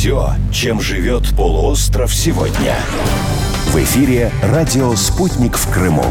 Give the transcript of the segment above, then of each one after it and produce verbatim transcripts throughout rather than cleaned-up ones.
Все, чем живет полуостров сегодня. В эфире радио «Спутник» в Крыму.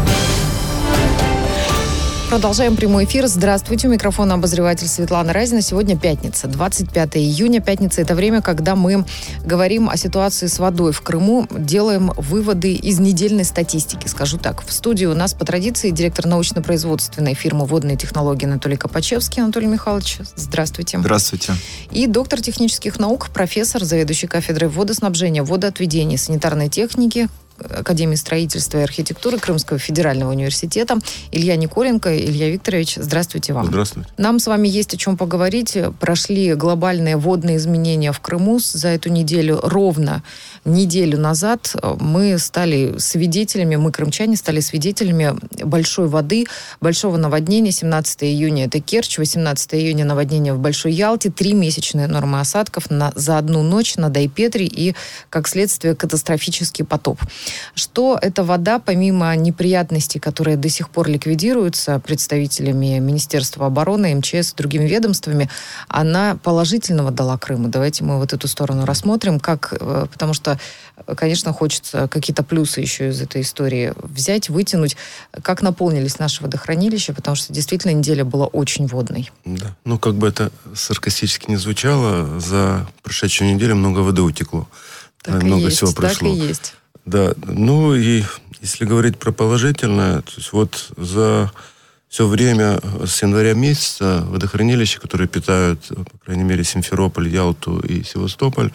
Продолжаем прямой эфир. Здравствуйте. У микрофона обозреватель Светлана Разина. Сегодня пятница, двадцать пятое июня. Пятница – это время, когда мы говорим о ситуации с водой в Крыму, делаем выводы из недельной статистики, скажу так. В студии у нас по традиции директор научно-производственной фирмы «Водные технологии» Анатолий Копачевский. Анатолий Михайлович, здравствуйте. Здравствуйте. И доктор технических наук, профессор, заведующий кафедрой водоснабжения, водоотведения, санитарной техники Академии строительства и архитектуры Крымского федерального университета Илья Николенко. Илья Викторович, здравствуйте вам. Здравствуйте. Нам с вами есть о чем поговорить. Прошли глобальные водные изменения в Крыму. За эту неделю, ровно неделю назад, мы стали свидетелями, мы, крымчане, стали свидетелями большой воды, большого наводнения. семнадцатое июня это Керчь, восемнадцатое июня наводнение в Большой Ялте, три месячные нормы осадков на, за одну ночь на Дайпетре и, как следствие, катастрофический потоп. Что эта вода, помимо неприятностей, которые до сих пор ликвидируются представителями Министерства обороны, эм че эс и другими ведомствами, она положительного дала Крыму? Давайте мы вот эту сторону рассмотрим, как, потому что, конечно, хочется какие-то плюсы еще из этой истории взять, вытянуть. Как наполнились наши водохранилища, потому что действительно неделя была очень водной. Да. Ну, как бы это саркастически не звучало, за прошедшую неделю много воды утекло. Так много и есть, всего прошло. так и есть. Да, ну и если говорить про положительное, то есть вот за все время с января месяца водохранилища, которые питают, по крайней мере, Симферополь, Ялту и Севастополь,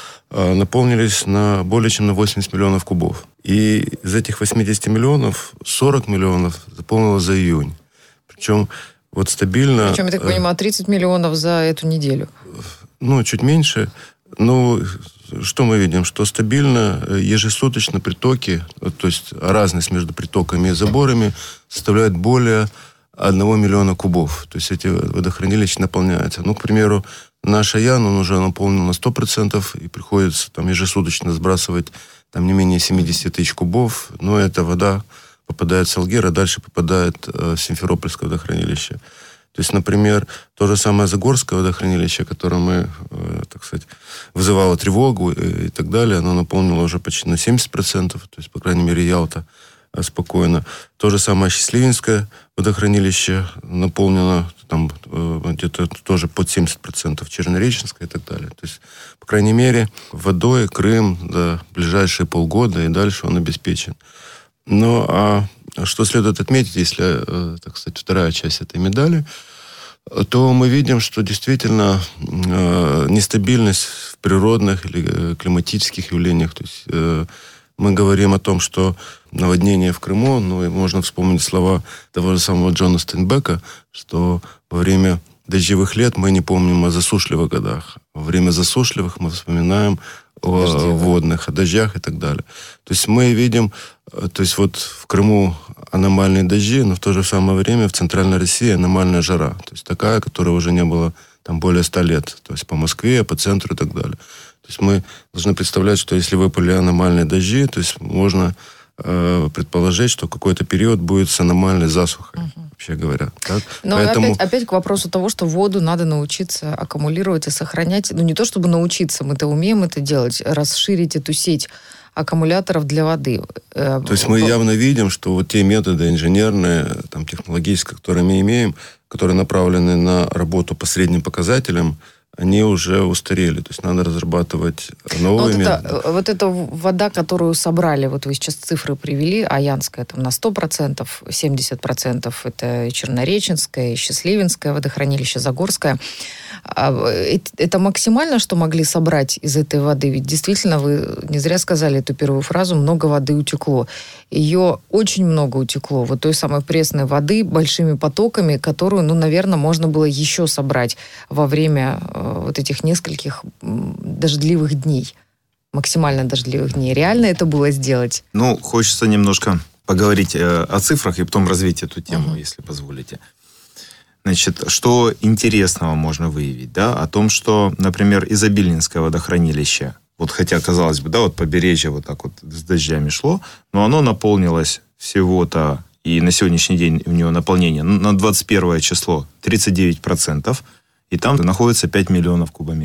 наполнились на более чем на восемьдесят миллионов кубов. И из этих восемьдесят миллионов сорок миллионов заполнилось за июнь. Причем вот стабильно... Причем, я так понимаю, тридцать миллионов за эту неделю. Ну, чуть меньше. Ну, что мы видим? Что стабильно ежесуточно притоки, то есть разность между притоками и заборами составляет более одного миллиона кубов. То есть эти водохранилища наполняются. Ну, к примеру, наш Аян, он уже наполнен на сто процентов, и приходится там ежесуточно сбрасывать там не менее семьдесят тысяч кубов. Но эта вода попадает в Салгир, а дальше попадает в Симферопольское водохранилище. То есть, например, то же самое Загорское водохранилище, которое мы, так сказать, вызывало тревогу и так далее, оно наполнило уже почти на семьдесят процентов, то есть, по крайней мере, Ялта спокойно. То же самое Счастливинское водохранилище наполнено там где-то тоже под семьдесят процентов, Чернореченское и так далее. То есть, по крайней мере, водой Крым до ближайшие полгода и дальше он обеспечен. Ну, а что следует отметить, если, так сказать, вторая часть этой медали, то мы видим, что действительно э, нестабильность в природных или климатических явлениях. То есть э, мы говорим о том, что наводнение в Крыму, ну, и можно вспомнить слова того же самого Джона Стейнбека, что во время дождевых лет мы не помним о засушливых годах. Во время засушливых мы вспоминаем о Дождевые. водных, о дождях и так далее. То есть мы видим, то есть вот в Крыму аномальные дожди, но в то же самое время в Центральной России аномальная жара. То есть такая, которая уже не было там более ста лет. То есть по Москве, по центру и так далее. То есть мы должны представлять, что если выпали аномальные дожди, то есть можно э, предположить, что какой-то период будет с аномальной засухой. Угу. Вообще говоря. Так? Но Поэтому... опять, опять к вопросу того, что воду надо научиться аккумулировать и сохранять. Ну, не то чтобы научиться, мы-то умеем это делать, расширить эту сеть аккумуляторов для воды. То есть мы явно видим, что вот те методы инженерные, там, технологические, которые мы имеем, которые направлены на работу по средним показателям, они уже устарели. То есть надо разрабатывать новые вот методы. Это, вот эта вода, которую собрали, вот вы сейчас цифры привели, Аянская там на сто процентов, семьдесят процентов это Чернореченское, Счастливинское водохранилище, Загорское. Это максимально, что могли собрать из этой воды? Ведь действительно, вы не зря сказали эту первую фразу, много воды утекло. Ее очень много утекло. Вот той самой пресной воды большими потоками, которую, ну, наверное, можно было еще собрать во время вот этих нескольких дождливых дней. Максимально дождливых дней. Реально это было сделать? Ну, хочется немножко поговорить о цифрах и потом развить эту тему, uh-huh. если позволите. Значит, что интересного можно выявить, да, о том, что, например, Изобильнинское водохранилище, вот хотя, казалось бы, да, вот побережье вот так вот с дождями шло, но оно наполнилось всего-то, и на сегодняшний день у него наполнение на двадцать первое число тридцать девять процентов, и там находится пять миллионов кубометров.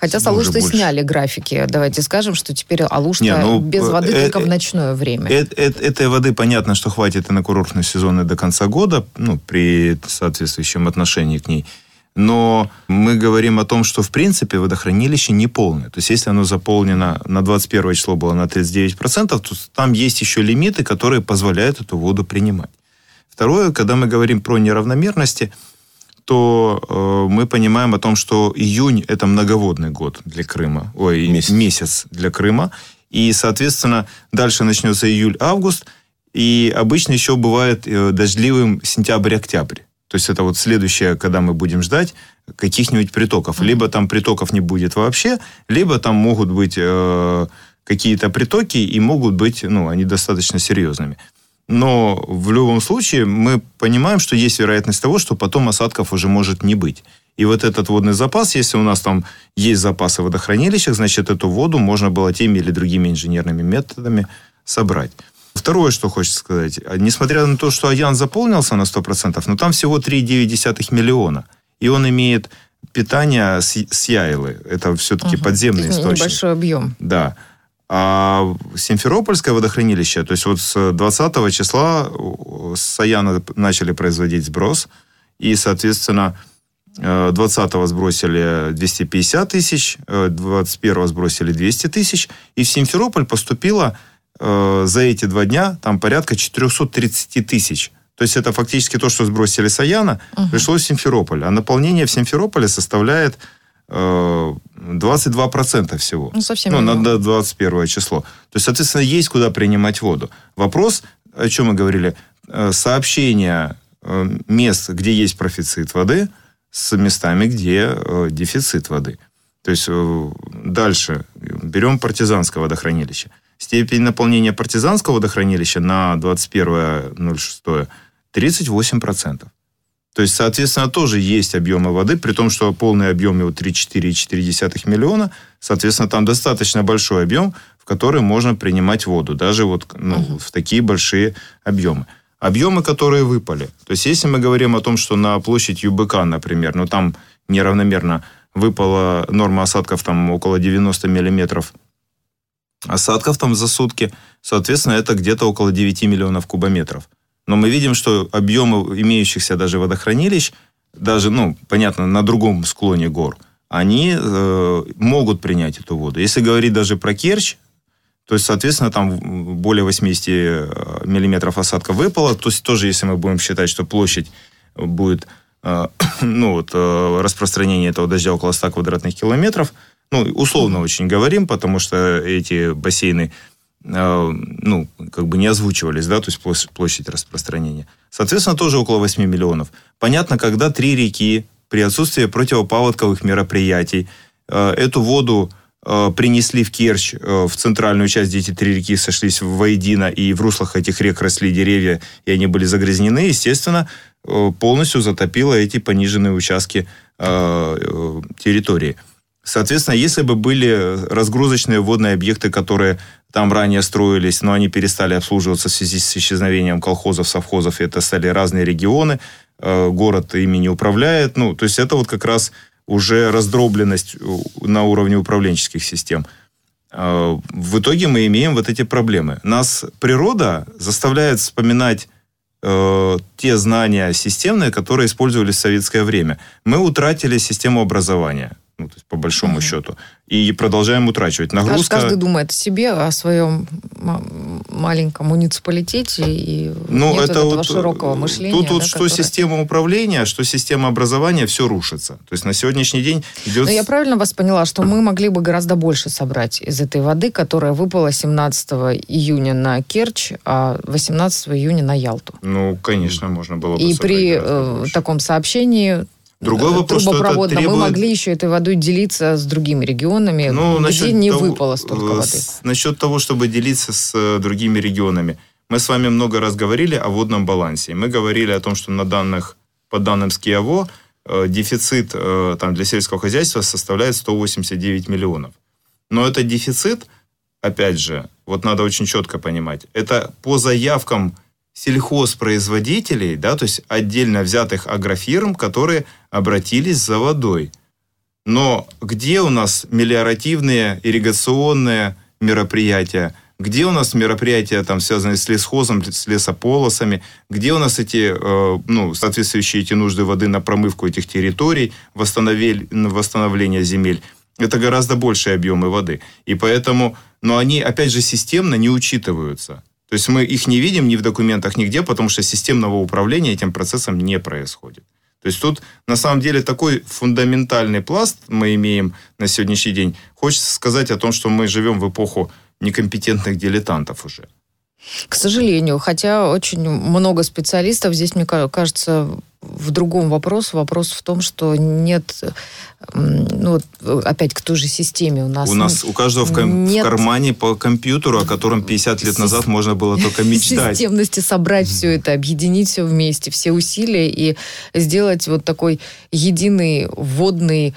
Хотя с Ну, Алушты уже больше. сняли графики. Давайте скажем, что теперь Алушта Не, ну, без воды э, только э, в ночное время. э, э, этой воды понятно, что хватит и на курортный сезон, и до конца года, ну, при соответствующем отношении к ней. Но мы говорим о том, что, в принципе, водохранилище не полное. То есть, если оно заполнено на двадцать первое число было на тридцать девять процентов, то там есть еще лимиты, которые позволяют эту воду принимать. Второе, когда мы говорим про неравномерности, то э, мы понимаем о том, что июнь – это многоводный год для Крыма, ой, месяц. месяц для Крыма. И, соответственно, дальше начнется июль-август, и обычно еще бывает э, дождливым сентябрь-октябрь. То есть это вот следующее, когда мы будем ждать каких-нибудь притоков. Mm-hmm. Либо там притоков не будет вообще, либо там могут быть э, какие-то притоки, и могут быть, ну, они достаточно серьезными. Но в любом случае мы понимаем, что есть вероятность того, что потом осадков уже может не быть. И вот этот водный запас, если у нас там есть запасы в водохранилищах, значит, эту воду можно было теми или другими инженерными методами собрать. Второе, что хочется сказать. Несмотря на то, что Аян заполнился на сто процентов, но там всего три целых девять десятых миллиона. И он имеет питание с, с Яйлы. Это все-таки угу. подземный источник. Небольшой объем. Да. А Симферопольское водохранилище, то есть вот с двадцатого числа с Аяна начали производить сброс, и, соответственно, двадцатого сбросили двести пятьдесят тысяч, двадцать первого сбросили двести тысяч, и в Симферополь поступило э, за эти два дня там порядка четыреста тридцать тысяч. То есть это фактически то, что сбросили с Аяна, угу. пришло в Симферополь. А наполнение в Симферополе составляет двадцать два процента всего. Ну, совсем ну, немного. на двадцать первое число. То есть, соответственно, есть куда принимать воду. Вопрос, о чем мы говорили, сообщение мест, где есть профицит воды, с местами, где дефицит воды. То есть, дальше берем партизанское водохранилище. Степень наполнения партизанского водохранилища на двадцать первое ноль шестое тридцать восемь процентов. То есть, соответственно, тоже есть объемы воды, при том, что полный объем его тридцать четыре целых четыре десятых миллиона. Соответственно, там достаточно большой объем, в который можно принимать воду, даже вот ну, uh-huh. в такие большие объемы. Объемы, которые выпали. То есть, если мы говорим о том, что на площадь ЮБК, например, ну там неравномерно выпала норма осадков там около девяносто миллиметров осадков там за сутки, соответственно, это где-то около девять миллионов кубометров. Но мы видим, что объемы имеющихся даже водохранилищ, даже, ну, понятно, на другом склоне гор, они э, могут принять эту воду. Если говорить даже про Керчь, то есть, соответственно, там более восемьдесят миллиметров осадка выпало. То есть, тоже, если мы будем считать, что площадь будет, э, ну, вот, э, распространение этого дождя около ста квадратных километров, ну, условно очень говорим, потому что эти бассейны ну, как бы не озвучивались, да, то есть площадь распространения. Соответственно, тоже около восемь миллионов. Понятно, когда три реки при отсутствии противопаводковых мероприятий эту воду принесли в Керчь, в центральную часть, где эти три реки сошлись воедино, и в руслах этих рек росли деревья, и они были загрязнены, естественно, полностью затопило эти пониженные участки территории. Соответственно, если бы были разгрузочные водные объекты, которые там ранее строились, но они перестали обслуживаться в связи с исчезновением колхозов, совхозов, и это стали разные регионы, город ими не управляет. Ну, то есть это вот как раз уже раздробленность на уровне управленческих систем. В итоге мы имеем вот эти проблемы. Нас природа заставляет вспоминать э, те знания системные, которые использовались в советское время. Мы утратили систему образования. Ну, то есть, по большому uh-huh. счету. И продолжаем утрачивать. Нагрузка... Каждый думает о себе, о своем маленьком муниципалитете, и ну, нет это этого вот, широкого мышления. Тут вот да, что которое... система управления, что система образования, все рушится. То есть на сегодняшний день идет... Но я правильно вас поняла, что мы могли бы гораздо больше собрать из этой воды, которая выпала семнадцатого июня на Керчь, а восемнадцатого июня на Ялту? Ну, конечно, можно было бы и собрать при э, таком сообщении... Другой вопрос, трубопроводно, что это требует... мы могли еще этой водой делиться с другими регионами, ну, где не того, выпало столько воды. С, насчет того, чтобы делиться с э, другими регионами. Мы с вами много раз говорили о водном балансе. Мы говорили о том, что на данных, по данным СКИАВО э, дефицит э, там, для сельского хозяйства составляет сто восемьдесят девять миллионов. Но этот дефицит, опять же, вот надо очень четко понимать, это по заявкам сельхозпроизводителей, да, то есть отдельно взятых агрофирм, которые обратились за водой. Но где у нас мелиоративные, ирригационные мероприятия? Где у нас мероприятия, там, связанные с лесхозом, с лесополосами? Где у нас эти, ну, соответствующие эти нужды воды на промывку этих территорий, восстановление земель? Это гораздо большие объемы воды. И поэтому, но они, опять же, системно не учитываются. То есть мы их не видим ни в документах, нигде, потому что системного управления этим процессом не происходит. То есть тут, на самом деле, такой фундаментальный пласт мы имеем на сегодняшний день. Хочется сказать о том, что мы живем в эпоху некомпетентных дилетантов уже. К сожалению, хотя очень много специалистов, здесь, мне кажется, в другом вопрос. Вопрос в том, что нет, ну, опять к той же системе у нас. У нас у каждого в, ком- в кармане по компьютеру, о котором пятьдесят лет назад можно было только мечтать. Системности собрать все это, объединить все вместе, все усилия и сделать вот такой единый вводный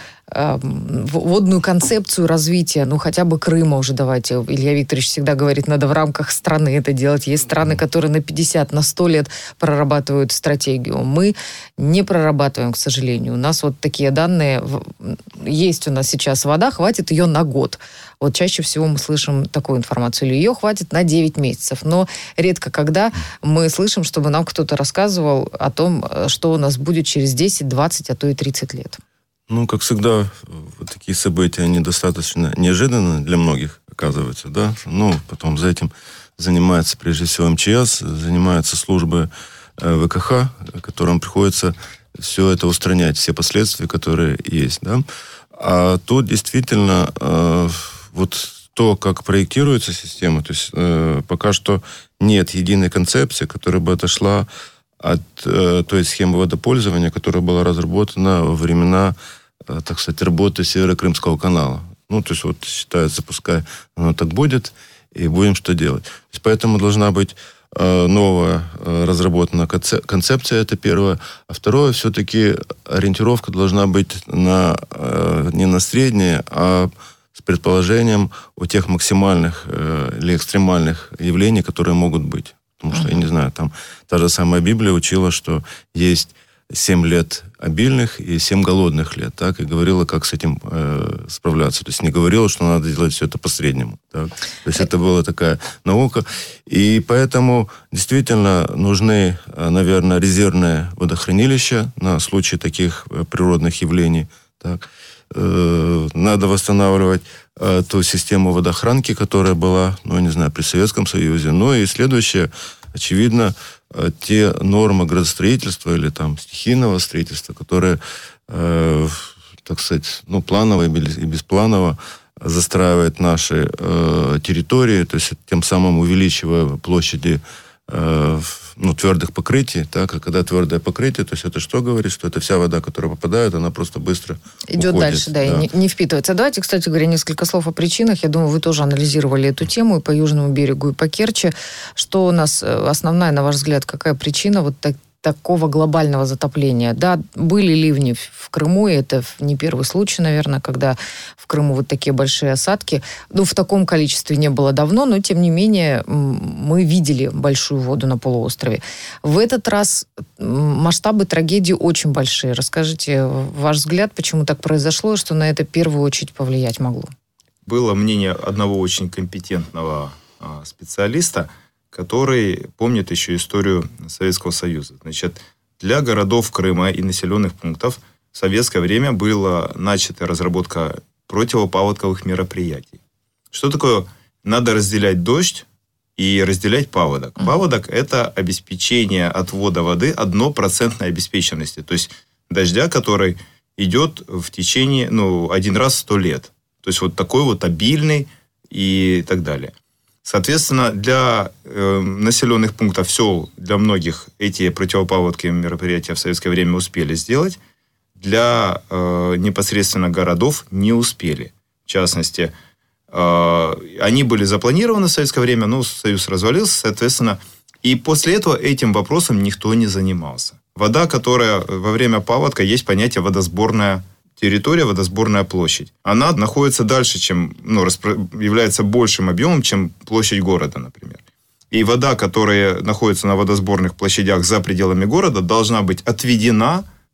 вводную концепцию развития, ну, хотя бы Крыма уже давайте. Илья Викторович всегда говорит, надо в рамках страны это делать. Есть страны, которые на пятьдесят, на сто лет прорабатывают стратегию. Мы не прорабатываем, к сожалению. У нас вот такие данные. Есть у нас сейчас вода, хватит ее на год. Вот чаще всего мы слышим такую информацию. Или ее хватит на девять месяцев. Но редко когда мы слышим, чтобы нам кто-то рассказывал о том, что у нас будет через десять, двадцать, а то и тридцать лет. Ну, как всегда, вот такие события, они достаточно неожиданны для многих, оказывается, да. Ну, потом за этим занимается, прежде всего, эм че эс, занимаются службы вэ ка ха, которым приходится все это устранять, все последствия, которые есть, да. А тут действительно э, вот то, как проектируется система, то есть э, пока что нет единой концепции, которая бы отошла от э, той схемы водопользования, которая была разработана во времена, э, так сказать, работы Северо-Крымского канала. Ну, то есть вот считается, пускай оно так будет, и будем что делать. То есть, поэтому должна быть э, новая э, разработана концепция, это первое. А второе, все-таки ориентировка должна быть на, э, не на среднее, а с предположением о тех максимальных э, или экстремальных явлениях, которые могут быть. Потому что, я не знаю, там та же самая Библия учила, что есть семь лет обильных и семь голодных лет, так, и говорила, как с этим э, справляться. То есть не говорила, что надо делать все это по-среднему. Так? То есть это была такая наука. И поэтому действительно нужны, наверное, резервные водохранилища на случай таких природных явлений. Так? Э, надо восстанавливать э, ту систему водоохранки, которая была, ну, я не знаю, при Советском Союзе. Ну и следующее, очевидно, э, те нормы градостроительства или там стихийного строительства, которые, э, так сказать, ну, планово и беспланово застраивают наши э, территории, то есть тем самым увеличивая площади э, ну, твердых покрытий, так, а когда твердое покрытие, то есть это что говорит, что это вся вода, которая попадает, она просто быстро идет уходит, дальше, да, да. и не, не впитывается. Давайте, кстати говоря, несколько слов о причинах. Я думаю, вы тоже анализировали эту тему и по Южному берегу, и по Керчи. Что у нас основная, на ваш взгляд, какая причина вот так, такого глобального затопления? Да, были ливни в Крыму, и это не первый случай, наверное, когда в Крыму вот такие большие осадки. Ну, в таком количестве не было давно, но, тем не менее, мы видели большую воду на полуострове. В этот раз масштабы трагедии очень большие. Расскажите, ваш взгляд, почему так произошло, и что на это в первую очередь повлиять могло? Было мнение одного очень компетентного а, специалиста, который помнит еще историю Советского Союза. Значит, для городов Крыма и населенных пунктов в советское время была начата разработка противопаводковых мероприятий. Что такое? Надо разделять дождь и разделять паводок. Паводок – это обеспечение отвода воды однопроцентной обеспеченности. То есть дождя, который идет в течение, ну, один раз в сто лет. То есть вот такой вот обильный и так далее. Соответственно, для э, населенных пунктов, сел, для многих эти противопаводковые мероприятия в советское время успели сделать. Для э, непосредственно городов не успели. В частности, э, они были запланированы в советское время, но Союз развалился, соответственно. И после этого этим вопросом никто не занимался. Вода, которая во время паводка, есть понятие водосборная территория, водосборная площадь. Она находится дальше, чем, ну, распро... является большим объемом, чем площадь города, например. И вода, которая находится на водосборных площадях за пределами города, должна быть отведена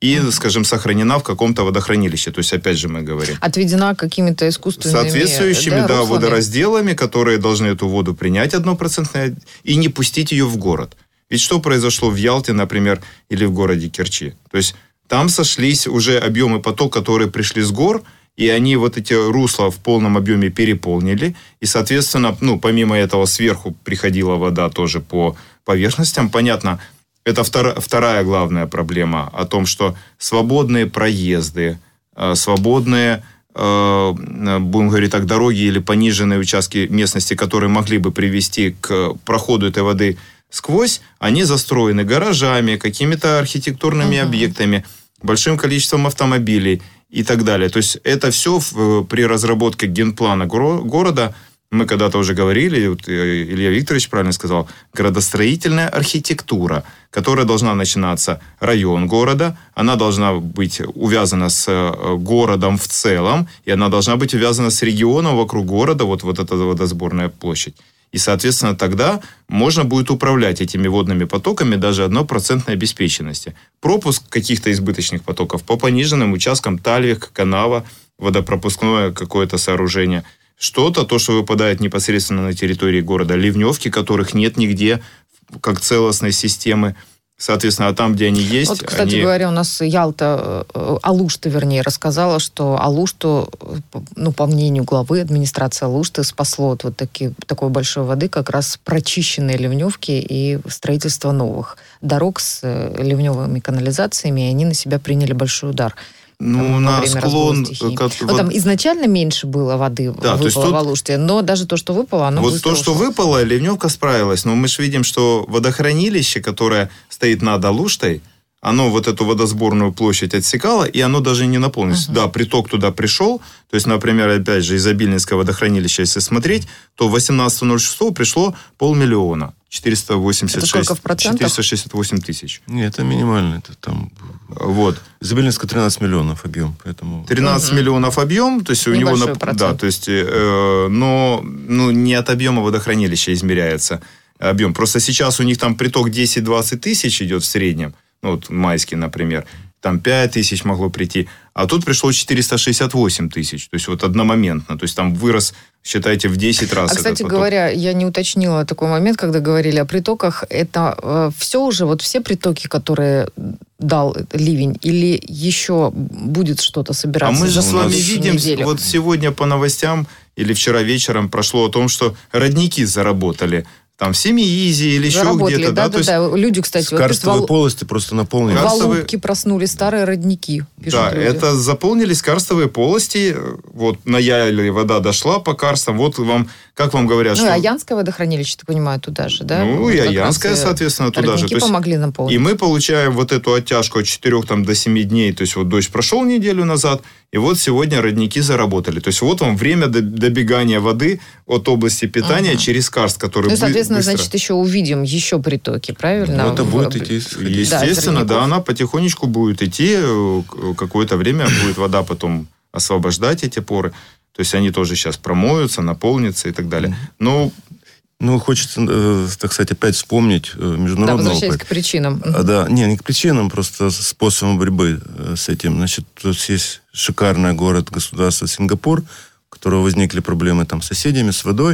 и, скажем, сохранена в каком-то водохранилище. То есть, опять же, мы говорим. Отведена какими-то искусственными... Соответствующими, да, да, водоразделами, которые должны эту воду принять однопроцентную и не пустить ее в город. Ведь что произошло в Ялте, например, или в городе Керчи? То есть, там сошлись уже объемы потока, которые пришли с гор, и они вот эти русла в полном объеме переполнили. И, соответственно, ну, помимо этого, сверху приходила вода тоже по поверхностям. Понятно, это втор- вторая главная проблема о том, что свободные проезды, э, свободные, э, будем говорить так, дороги или пониженные участки местности, которые могли бы привести к проходу этой воды сквозь, они застроены гаражами, какими-то архитектурными uh-huh. объектами, большим количеством автомобилей и так далее. То есть это все в, при разработке генплана горо- города, мы когда-то уже говорили, вот Илья Викторович правильно сказал, градостроительная архитектура, которая должна начинаться район города, она должна быть увязана с городом в целом, и она должна быть увязана с регионом вокруг города, вот, вот эта водосборная площадь. И, соответственно, тогда можно будет управлять этими водными потоками даже однопроцентной обеспеченности. Пропуск каких-то избыточных потоков по пониженным участкам, Тальвик, канава, водопропускное какое-то сооружение. Что-то, то, что выпадает непосредственно на территории города, ливневки, которых нет нигде, как целостной системы. Соответственно, а там, где они есть... Вот, кстати они... говоря, у нас Ялта, Алушта, вернее, рассказала, что Алушту, ну, по мнению главы администрации Алушты, спасло от вот таки, такой большой воды как раз прочищенные ливневки и строительство новых дорог с ливневыми канализациями, и они на себя приняли большой удар. Ну, на склон... Как, ну, там изначально меньше было воды, да, выпало в Алуште, но даже то, что выпало, оно вот быстро то, что ушло. выпало, ливневка справилась. Но мы же видим, что водохранилище, которое стоит над Алуштой, оно вот эту водосборную площадь отсекало, и оно даже не наполнилось. Uh-huh. Да, приток туда пришел. То есть, например, опять же, изобильнинское водохранилище, если смотреть, то в восемнадцатого ноль шестого пришло полмиллиона. четыреста восемьдесят шесть, это сколько в процентах? четыреста шестьдесят восемь тысяч. Нет, это минимально. Это там... Вот. Изобильнинска тринадцать миллионов объем, поэтому... тринадцать угу. миллионов объем, то есть у Небольшой него... процент. Да, то есть, э, но ну, не от объема водохранилища измеряется объем. Просто сейчас у них там приток десять-двадцать тысяч идет в среднем. Ну, вот майский, например. Там пять тысяч могло прийти. А тут пришло четыреста шестьдесят восемь тысяч. То есть, вот одномоментно. То есть, там вырос, считайте, в десять раз. А, кстати говоря, я не уточнила такой момент, когда говорили о притоках. Это э, все уже, вот все притоки, которые дал ливень, или еще будет что-то собираться? А мы же с вами нас... видим, неделю? Вот сегодня по новостям, или вчера вечером прошло о том, что родники заработали. Там в Семиизе или еще где-то. Да, да, да, да, да. Люди, кстати... В карстовой вот, полости просто наполнены. В Карстовые... Алубке проснулись старые родники. Да, люди. это заполнились карстовые полости. Вот на Яле вода дошла по карстам. Вот вам, как вам говорят, ну, что... и Аянское водохранилище, ты понимаешь, туда же, да? Ну, вот и Аянское, соответственно, туда же. Родники помогли наполнить. И мы получаем вот эту оттяжку от четырёх там, до семи дней. То есть, вот дождь прошел неделю назад, и вот сегодня родники заработали. То есть, вот вам время добегания воды от области питания угу. через карст, который ну, соответственно, быстро... значит, еще увидим еще притоки, правильно? Ну, это в... будет идти. Естественно, да, да, она потихонечку будет идти. Какое-то время будет вода потом освобождать эти поры. То есть, они тоже сейчас промоются, наполнятся и так далее. Но... Ну, хочется, э, так сказать, опять вспомнить международный да, возвращаясь опыт. к причинам. А, да, не, не к причинам, просто способом борьбы с этим. Значит, тут есть шикарный город, государство Сингапур, у которого возникли проблемы там с соседями, с водой.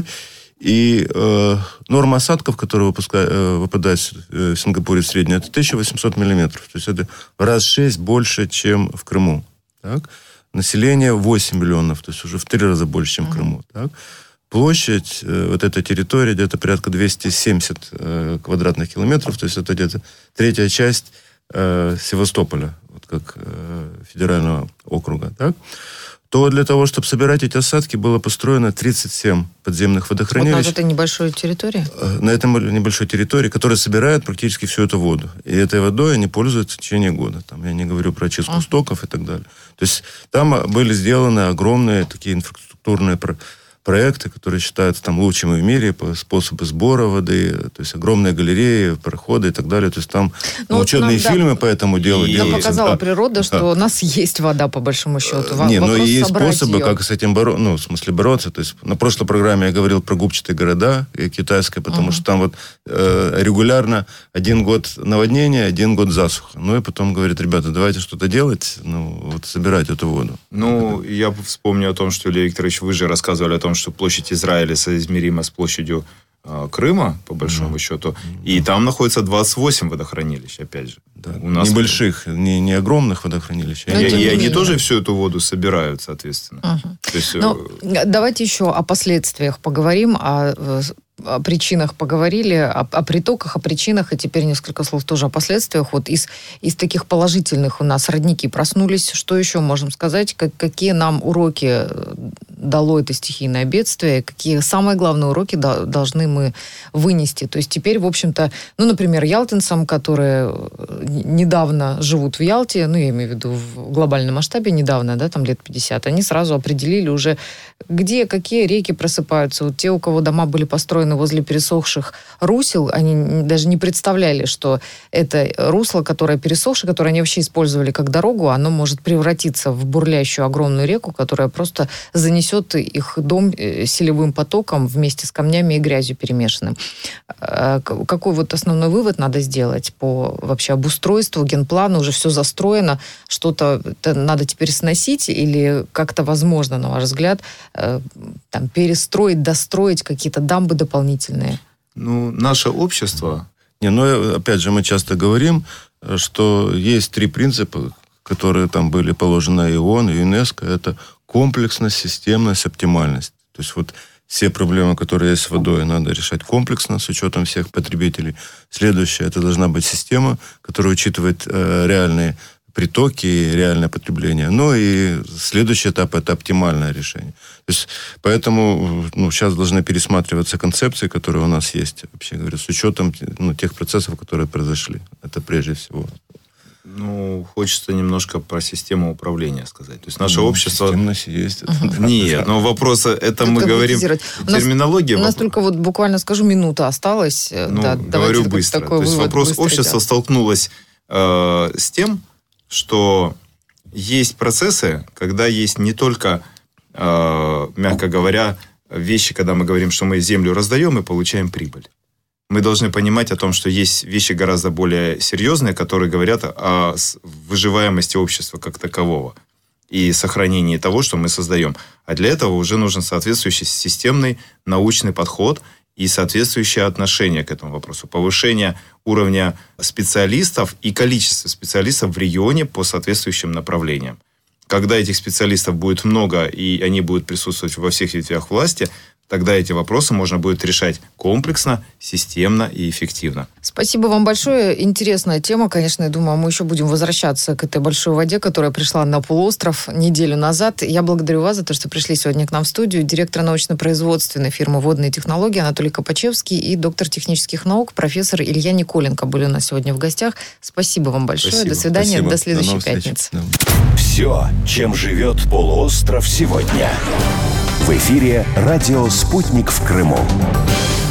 И э, норма осадков, которая выпускает, э, выпадает в Сингапуре в среднем, это тысяча восемьсот миллиметров. То есть, это в раз шесть больше, чем в Крыму. Так? Население восемь миллионов, то есть уже в три раза больше, чем в Крыму. Так? Площадь, э, вот эта территория, где-то порядка двести семьдесят э, квадратных километров, то есть это где-то третья часть э, Севастополя, вот как э, федерального округа, так? То для того, чтобы собирать эти осадки, было построено тридцать семь подземных водохранилищ. Вот на этой небольшой территории? Э, на этой небольшой территории, которая собирает практически всю эту воду. И этой водой они пользуются в течение года. Там, я не говорю про очистку а. стоков и так далее. То есть там были сделаны огромные такие инфраструктурные проекты, которые считаются там лучшими в мире по способу сбора воды, то есть огромные галереи, пароходы и так далее. То есть там ну, учебные нам, фильмы да, по этому делу и делаются. Нам показала да. природа, что да. у нас есть вода, по большому счету. Не, но и есть способы, ее. как с этим бороться, ну, в смысле бороться. То есть на прошлой программе я говорил про губчатые города китайские, потому uh-huh. что там вот э, регулярно один год наводнение, один год засуха. Ну и потом говорит, ребята, давайте что-то делать, ну, вот собирать эту воду. Ну, я вспомню о том, что, Илья Викторович, вы же рассказывали о том, что площадь Израиля соизмерима с площадью э, Крыма, по большому mm-hmm. счету, и там находится двадцать восемь водохранилищ, опять же. Да. У нас небольших, не, не огромных водохранилищ. И, и, и они тоже всю эту воду собирают, соответственно. Uh-huh. То есть, Но, э... Давайте еще о последствиях поговорим, о, о причинах поговорили, о, о притоках, о причинах, и теперь несколько слов тоже о последствиях. Вот из, из таких положительных у нас родники проснулись. Что еще можем сказать? Как, какие нам уроки дало это стихийное бедствие? Какие самые главные уроки до, должны мы вынести? То есть теперь, в общем-то, ну, например, ялтинцам, которые недавно живут в Ялте, ну, я имею в виду в глобальном масштабе, недавно, да, там лет пятьдесят, они сразу определили уже, где, какие реки просыпаются. Вот те, у кого дома были построены возле пересохших русел, они даже не представляли, что это русло, которое пересохшее, которое они вообще использовали как дорогу, оно может превратиться в бурлящую огромную реку, которая просто занесет их дом селевым потоком вместе с камнями и грязью перемешанным. Какой вот основной вывод надо сделать по вообще обустройству, генплану? Уже все застроено, что-то надо теперь сносить или как-то возможно, на ваш взгляд, там, перестроить, достроить какие-то дамбы дополнительные? Ну, наше общество... Не, ну, опять же, мы часто говорим, что есть три принципа, которые там были положены и ООН, и ЮНЕСКО. Это комплексность, системность, оптимальность. То есть вот все проблемы, которые есть с водой, надо решать комплексно, с учетом всех потребителей. Следующее, это должна быть система, которая учитывает э, реальные притоки и реальное потребление. Ну и следующий этап – это оптимальное решение. То есть, поэтому ну, сейчас должны пересматриваться концепции, которые у нас есть, вообще говоря, с учетом ну, тех процессов, которые произошли. Это прежде всего. Ну, хочется немножко про систему управления сказать. То есть наше ну, общество... Системность есть. Нет, но вопрос, это мы говорим... Терминология... У нас только вот буквально, скажу, минута осталась. Ну, говорю быстро. То есть вопрос общества столкнулось с тем, что есть процессы, когда есть не только, э, мягко говоря, вещи, когда мы говорим, что мы землю раздаем и получаем прибыль. Мы должны понимать о том, что есть вещи гораздо более серьезные, которые говорят о выживаемости общества как такового и сохранении того, что мы создаем. А для этого уже нужен соответствующий системный научный подход и соответствующее отношение к этому вопросу. Повышение уровня специалистов и количества специалистов в регионе по соответствующим направлениям. Когда этих специалистов будет много, и они будут присутствовать во всех ветвях власти, тогда эти вопросы можно будет решать комплексно, системно и эффективно. Спасибо вам большое. Интересная тема, конечно. Я думаю, мы еще будем возвращаться к этой большой воде, которая пришла на полуостров неделю назад. Я благодарю вас за то, что пришли сегодня к нам в студию. Директор научно-производственной фирмы «Водные технологии» Анатолий Копачевский и доктор технических наук профессор Илья Николенко были у нас сегодня в гостях. Спасибо вам большое. Спасибо. До свидания. Спасибо. До следующей До пятницы. Да. Все, чем живет полуостров сегодня. В эфире радио «Спутник» в Крыму.